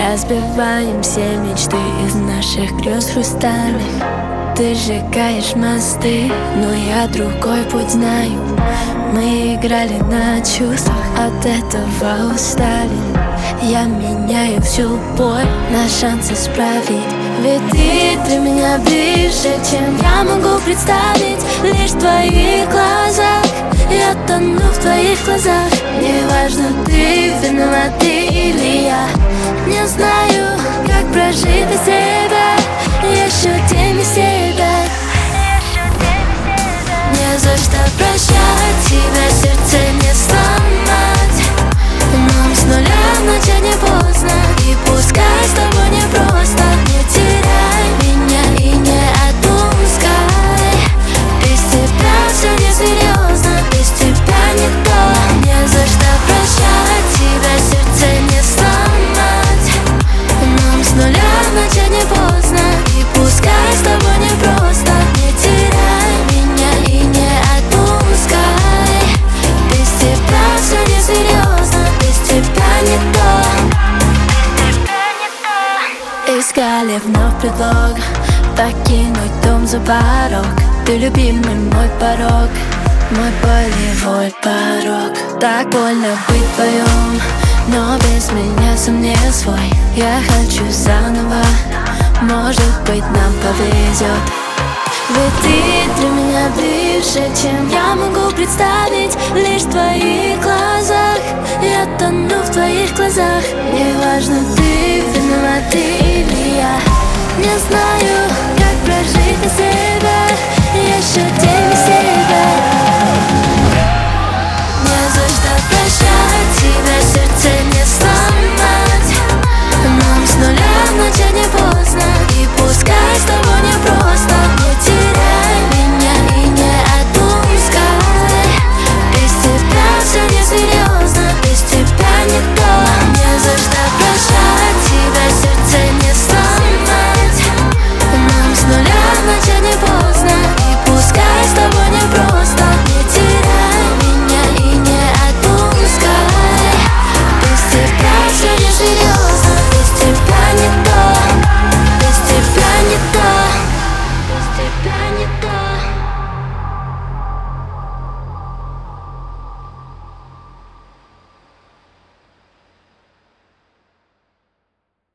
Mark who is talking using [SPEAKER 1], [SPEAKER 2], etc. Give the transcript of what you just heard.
[SPEAKER 1] Разбиваем все мечты из наших грез хрустальных. Ты сжигаешь мосты, но я другой путь знаю. Мы играли на чувствах, от этого устали. Я меняю всю боль на шанс исправить. Ведь ты для меня ближе, чем я могу представить. Лишь в твоих глазах я тону, в твоих глазах. Неважно, ты виноват или я. Не знаю, как прожить без тебя. Еще день без тебя. Не за что прощать тебя, сердце не сломать. Нам с нуля начать не поздно. И пускай с тобой не просто. Не теряй меня и не отпускай. Без тебя все несерьезно, без тебя не то. Не за что прощать тебя, сердце не сломать. Нам с нуля начать не поздно. И пускай с тобой не просто. Не теряй меня и не отпускай. Без тебя все несерьезно, без тебя не то. Искали вновь предлог покинуть дом за порог. Ты любимый мой порог, мой болевой порог. Так больно быть вдвоем, но без меня сам не свой. Я хочу заново, может быть нам повезет. Ведь ты для меня ближе, чем я могу представить. Лишь в твоих глазах я тону, в твоих глазах. Неважно, ты виноват или я. Не знаю, как прожить без тебя.